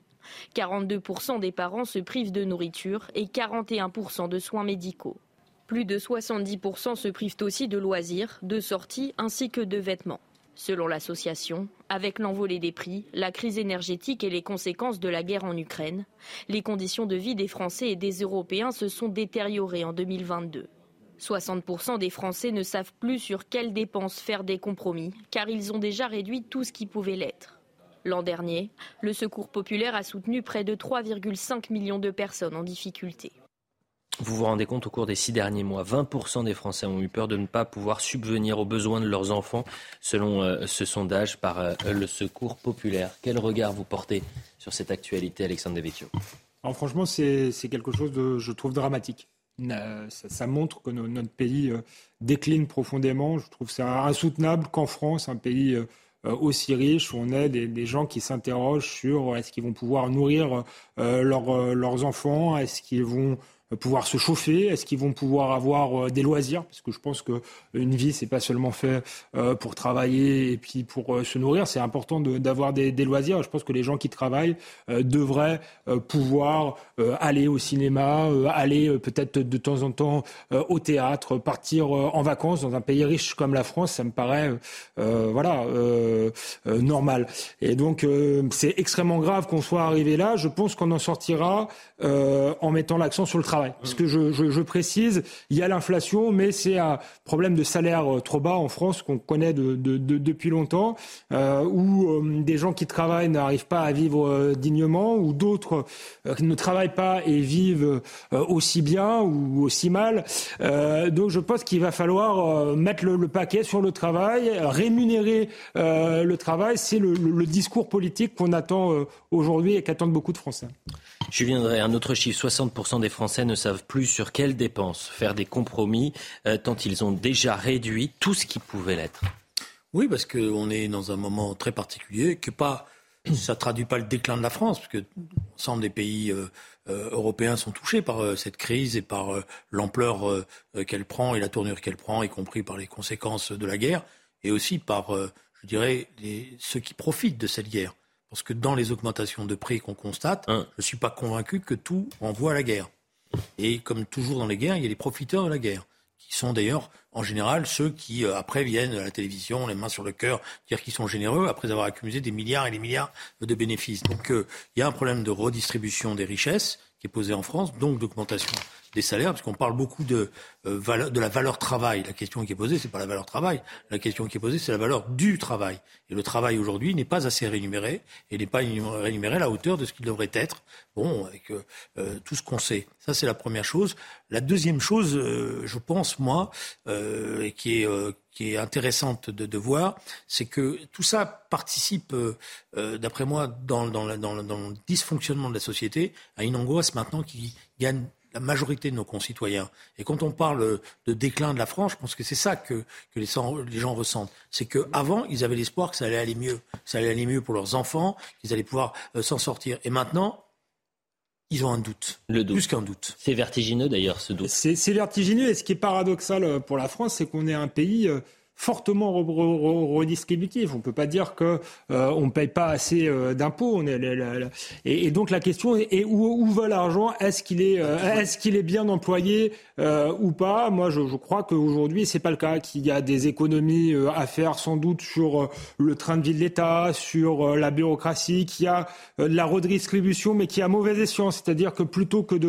42% des parents se privent de nourriture et 41% de soins médicaux. Plus de 70% se privent aussi de loisirs, de sorties ainsi que de vêtements. Selon l'association, avec l'envolée des prix, la crise énergétique et les conséquences de la guerre en Ukraine, les conditions de vie des Français et des Européens se sont détériorées en 2022. 60% des Français ne savent plus sur quelles dépenses faire des compromis, car ils ont déjà réduit tout ce qui pouvait l'être. L'an dernier, le Secours populaire a soutenu près de 3,5 millions de personnes en difficulté. Vous vous rendez compte, au cours des 6 derniers mois, 20% des Français ont eu peur de ne pas pouvoir subvenir aux besoins de leurs enfants, selon ce sondage par le Secours populaire. Quel regard vous portez sur cette actualité, Alexandre Devecchio ? Alors franchement, c'est quelque chose de, je trouve, dramatique. Ça montre que notre pays décline profondément. Je trouve ça insoutenable qu'en France, un pays aussi riche, où on ait des gens qui s'interrogent sur est-ce qu'ils vont pouvoir nourrir leurs enfants, est-ce qu'ils vont pouvoir se chauffer, est-ce qu'ils vont pouvoir avoir des loisirs, parce que je pense qu'une vie, c'est pas seulement fait pour travailler et puis pour se nourrir, c'est important d'avoir des loisirs. Je pense que les gens qui travaillent devraient pouvoir aller au cinéma, aller peut-être de temps en temps au théâtre, partir en vacances dans un pays riche comme la France, ça me paraît normal. Et donc c'est extrêmement grave qu'on soit arrivé là. Je pense qu'on en sortira en mettant l'accent sur le travail. Parce que je précise, il y a l'inflation, mais c'est un problème de salaire trop bas en France qu'on connaît depuis longtemps, où des gens qui travaillent n'arrivent pas à vivre dignement, ou d'autres ne travaillent pas et vivent aussi bien ou aussi mal. Donc je pense qu'il va falloir mettre le paquet sur le travail, rémunérer le travail. C'est le discours politique qu'on attend aujourd'hui et qu'attendent beaucoup de Français. Julien Drey, un autre chiffre, 60% des Français ne savent plus sur quelles dépenses faire des compromis, tant ils ont déjà réduit tout ce qui pouvait l'être. Oui, parce qu'on est dans un moment très particulier, ça ne traduit pas le déclin de la France, parce que l'ensemble des pays européens sont touchés par cette crise et par l'ampleur qu'elle prend et la tournure qu'elle prend, y compris par les conséquences de la guerre, et aussi par, ceux qui profitent de cette guerre. Parce que dans les augmentations de prix qu'on constate, je ne suis pas convaincu que tout renvoie à la guerre. Et comme toujours dans les guerres, il y a les profiteurs de la guerre, qui sont d'ailleurs en général ceux qui après viennent à la télévision, les mains sur le cœur, dire qu'ils sont généreux après avoir accumulé des milliards et des milliards de bénéfices. Donc il y a un problème de redistribution des richesses qui est posé en France, donc d'augmentation des salaires, parce qu'on parle beaucoup de la valeur travail. La question qui est posée, c'est pas la valeur travail. La question qui est posée, c'est la valeur du travail. Et le travail aujourd'hui n'est pas assez rémunéré, et n'est pas rémunéré à la hauteur de ce qu'il devrait être. Bon, avec tout ce qu'on sait. Ça, c'est la première chose. La deuxième chose, je pense, moi, et qui est intéressante de voir, c'est que tout ça participe, d'après moi, dans le dysfonctionnement de la société, à une angoisse maintenant qui gagne la majorité de nos concitoyens. Et quand on parle de déclin de la France, je pense que c'est ça que les gens ressentent. C'est qu'avant, ils avaient l'espoir que ça allait aller mieux. Ça allait aller mieux pour leurs enfants, qu'ils allaient pouvoir s'en sortir. Et maintenant, ils ont un doute. Le doute. Plus qu'un doute. C'est vertigineux d'ailleurs, ce doute. C'est vertigineux. Et ce qui est paradoxal pour la France, c'est qu'on est un pays fortement redistributif. On ne peut pas dire qu'on ne paye pas assez d'impôts. Et donc la question est où va l'argent ? Est-ce qu'il est bien employé ou pas ? Moi, je crois qu'aujourd'hui, c'est pas le cas. Qu'il y a des économies à faire sans doute sur le train de vie de l'État, sur la bureaucratie, qu'il y a de la redistribution, mais qui a mauvais escient. C'est-à-dire que plutôt que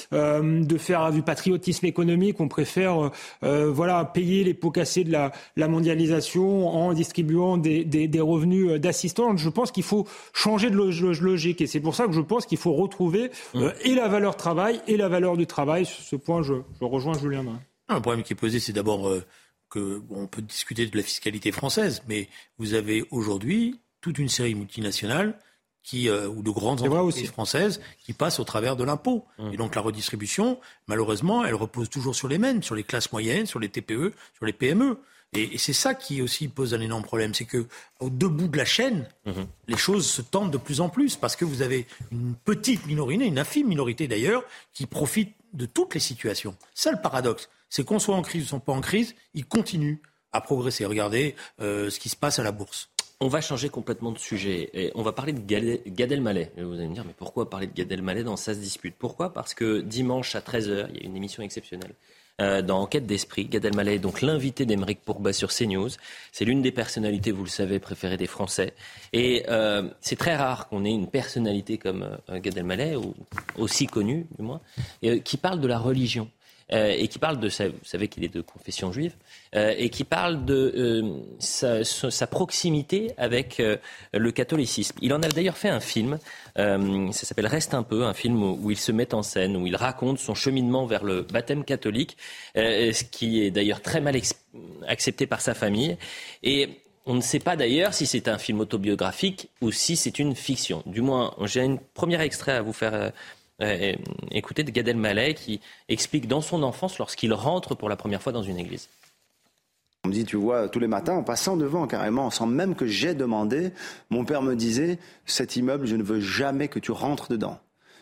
de faire du patriotisme économique, on préfère payer les pots cassés de la mondialisation en distribuant des revenus d'assistance. Je pense qu'il faut changer de logique et c'est pour ça que je pense qu'il faut retrouver et la valeur travail et la valeur du travail. Sur ce point, je rejoins Julien. Un problème qui est posé, c'est d'abord qu'on peut discuter de la fiscalité française, mais vous avez aujourd'hui toute une série multinationale ou de grandes entreprises françaises qui passent au travers de l'impôt. Et donc la redistribution, malheureusement, elle repose toujours sur les mêmes, sur les classes moyennes, sur les TPE, sur les PME. Et c'est ça qui aussi pose un énorme problème, c'est que au deux bouts de la chaîne, les choses se tendent de plus en plus parce que vous avez une petite minorité, une infime minorité d'ailleurs, qui profite de toutes les situations. C'est ça le paradoxe, c'est qu'on soit en crise ou pas en crise, ils continuent à progresser. Regardez ce qui se passe à la bourse. On va changer complètement de sujet et on va parler de Gad Elmaleh. Vous allez me dire, mais pourquoi parler de Gad Elmaleh dans Ça se dispute ? Pourquoi ? Parce que dimanche à 13h, il y a une émission exceptionnelle dans Enquête d'esprit. Gad Elmaleh est donc l'invité d'Aymeric Pourba sur CNews. C'est l'une des personnalités, vous le savez, préférées des Français. Et c'est très rare qu'on ait une personnalité comme Gad Elmaleh, ou aussi connue du moins, qui parle de la religion. Et qui parle de vous savez qu'il est de confession juive, et qui parle de sa proximité avec le catholicisme. Il en a d'ailleurs fait un film, ça s'appelle Reste un peu, un film où il se met en scène, où il raconte son cheminement vers le baptême catholique, ce qui est d'ailleurs très mal accepté par sa famille. Et on ne sait pas d'ailleurs si c'est un film autobiographique ou si c'est une fiction. Du moins, j'ai un premier extrait à vous faire écoutez de Gad Elmaleh qui explique dans son enfance lorsqu'il rentre pour la première fois dans une église. On me dit, tu vois, tous les matins, en passant devant carrément, sans même que j'aie demandé, mon père me disait, cet immeuble, je ne veux jamais que tu rentres dedans.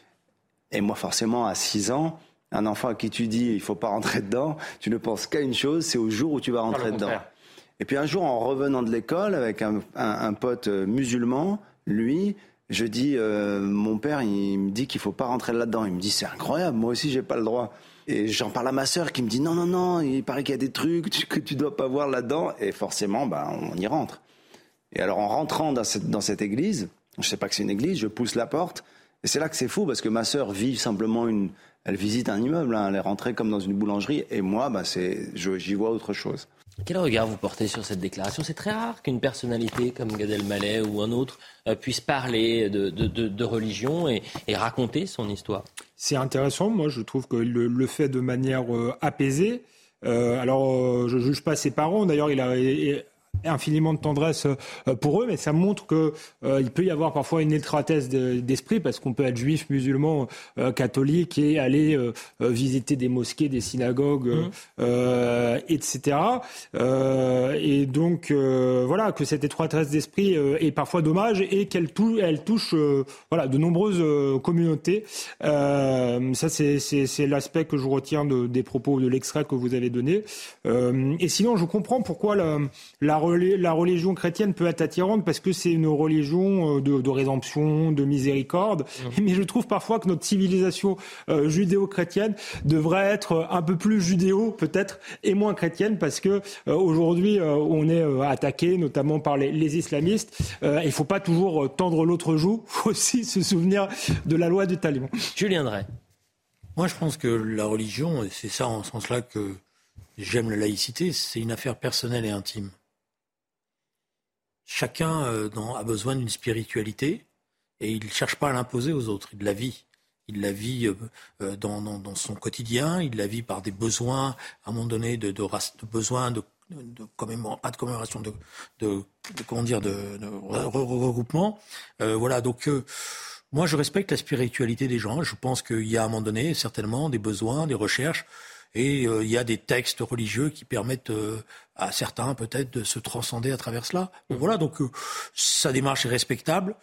Et moi, forcément, à 6 ans, un enfant à qui tu dis, il ne faut pas rentrer dedans, tu ne penses qu'à une chose, c'est au jour où tu vas rentrer dedans. Et puis un jour, en revenant de l'école, avec un pote musulman, lui... Je dis, mon père, il me dit qu'il faut pas rentrer là-dedans. Il me dit, c'est incroyable, moi aussi, j'ai pas le droit. Et j'en parle à ma sœur qui me dit, non, il paraît qu'il y a des trucs que tu dois pas voir là-dedans. Et forcément, on y rentre. Et alors, en rentrant dans cette église, je sais pas que c'est une église, je pousse la porte. Et c'est là que c'est fou, parce que ma sœur vit simplement elle visite un immeuble, elle est rentrée comme dans une boulangerie. Et moi, j'y vois autre chose. Quel regard vous portez sur cette déclaration ? C'est très rare qu'une personnalité comme Gad Elmaleh ou un autre puisse parler de religion et raconter son histoire. C'est intéressant, moi je trouve que le fait de manière apaisée. Je ne juge pas ses parents, d'ailleurs il a infiniment de tendresse pour eux, mais ça montre qu'il peut y avoir parfois une étroitesse d'esprit, parce qu'on peut être juif, musulman, catholique et aller visiter des mosquées, des synagogues, etc. Et donc, que cette étroitesse d'esprit est parfois dommage et qu'elle touche de nombreuses communautés. Ça, c'est l'aspect que je retiens des propos de l'extrait que vous avez donné. Et sinon, je comprends pourquoi la religion chrétienne peut être attirante, parce que c'est une religion de rédemption, de miséricorde. Mais je trouve parfois que notre civilisation judéo-chrétienne devrait être un peu plus judéo, peut-être, et moins chrétienne, parce que aujourd'hui, on est attaqué, notamment par les islamistes. Il ne faut pas toujours tendre l'autre joue. Il faut aussi se souvenir de la loi du talion. Julien Drey. Moi, je pense que la religion, et c'est ça en ce sens-là que j'aime la laïcité, c'est une affaire personnelle et intime. Chacun a besoin d'une spiritualité et il ne cherche pas à l'imposer aux autres, il la vit. Il la vit dans son quotidien, il la vit par des besoins, à un moment donné, de besoins de commémoration, de regroupement. Donc moi je respecte la spiritualité des gens, je pense qu'il y a à un moment donné certainement des besoins, des recherches. Et il y a des textes religieux qui permettent à certains peut-être de se transcender à travers cela. Donc sa démarche est respectable.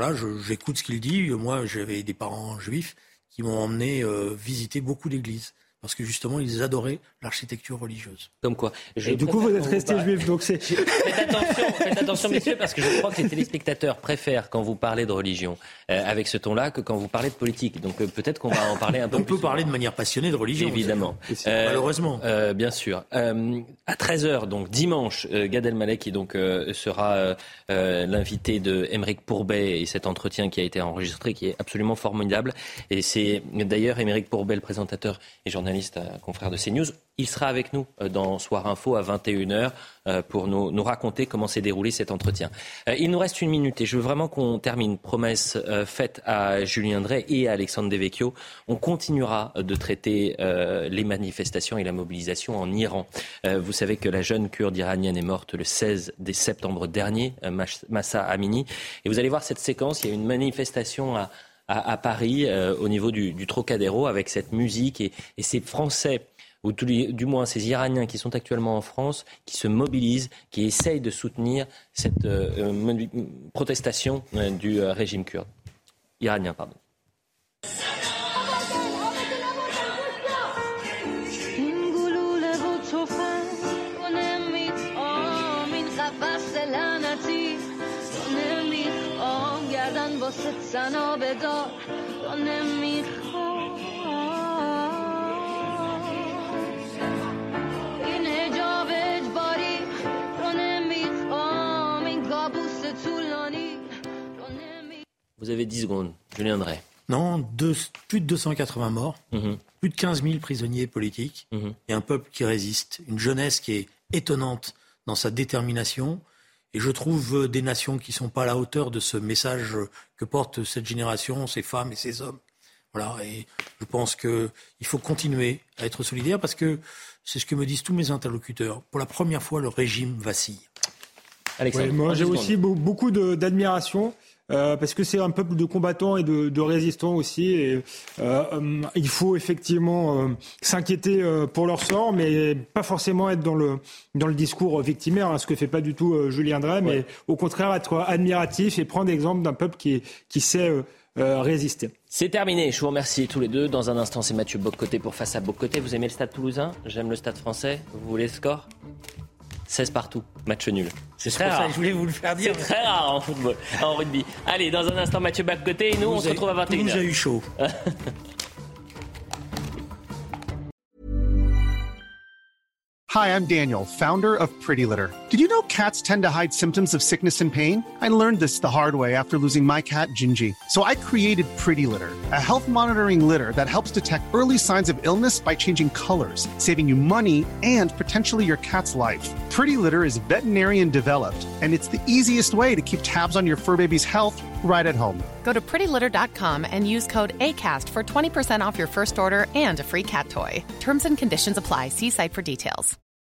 J'écoute ce qu'il dit. Moi, j'avais des parents juifs qui m'ont emmené visiter beaucoup d'églises parce que justement, ils adoraient l'architecture religieuse. Comme quoi. Et du coup, vous êtes resté juif, donc c'est... Faites attention, messieurs, parce que je crois que les téléspectateurs préfèrent quand vous parlez de religion avec ce ton-là que quand vous parlez de politique. Donc peut-être qu'on va en parler un peu plus. On peut parler de manière passionnée de religion. Évidemment. Malheureusement. Bien sûr. À 13h, donc dimanche, Gad Elmaleh qui donc sera l'invité de Aymeric Pourbet et cet entretien qui a été enregistré qui est absolument formidable. Et c'est d'ailleurs Aymeric Pourbet, le présentateur et journaliste confrère de CNews. Il sera avec nous dans Soir Info à 21h pour nous raconter comment s'est déroulé cet entretien. Il nous reste 1 minute et je veux vraiment qu'on termine. Promesse faite à Julien Drey et à Alexandre Devecchio. On continuera de traiter les manifestations et la mobilisation en Iran. Vous savez que la jeune kurde iranienne est morte le 16 septembre dernier, Mahsa Amini. Et vous allez voir cette séquence, il y a une manifestation à Paris au niveau du Trocadéro avec cette musique et ces Français ou du moins ces Iraniens qui sont actuellement en France, qui se mobilisent, qui essayent de soutenir cette protestation du régime kurde. Iranien, pardon. Vous avez 10 secondes, Julien Drey. Non, plus de 280 morts, plus de 15 000 prisonniers politiques, et un peuple qui résiste, une jeunesse qui est étonnante dans sa détermination. Et je trouve des nations qui ne sont pas à la hauteur de ce message que porte cette génération, ces femmes et ces hommes. Voilà, et je pense qu'il faut continuer à être solidaire parce que c'est ce que me disent tous mes interlocuteurs. Pour la première fois, le régime vacille. Alexandre, moi, j'ai aussi beaucoup d'admiration. Parce que c'est un peuple de combattants et de résistants aussi. Et, il faut effectivement s'inquiéter pour leur sort, mais pas forcément être dans le discours victimaire, ce que fait pas du tout Julien Drey, mais au contraire être admiratif et prendre exemple d'un peuple qui sait résister. C'est terminé, je vous remercie tous les deux. Dans un instant, c'est Mathieu Bock-Côté pour Face à Bock-Côté. Vous aimez le Stade Toulousain ? J'aime le Stade Français. Vous voulez le score ? 16 partout, match nul. C'est très rare. Je voulais vous le faire dire. C'est très rare en football, en rugby. Allez, dans un instant, Mathieu Bock-Côté et nous, on se retrouve à 21h. Nous a eu chaud. Hi, I'm Daniel, founder of Pretty Litter. Did you know cats tend to hide symptoms of sickness and pain? I learned this the hard way after losing my cat, Gingy. So I created Pretty Litter, a health monitoring litter that helps detect early signs of illness by changing colors, saving you money and potentially your cat's life. Pretty Litter is veterinarian developed, and it's the easiest way to keep tabs on your fur baby's health right at home. Go to prettylitter.com and use code ACAST for 20% off your first order and a free cat toy. Terms and conditions apply. See site for details.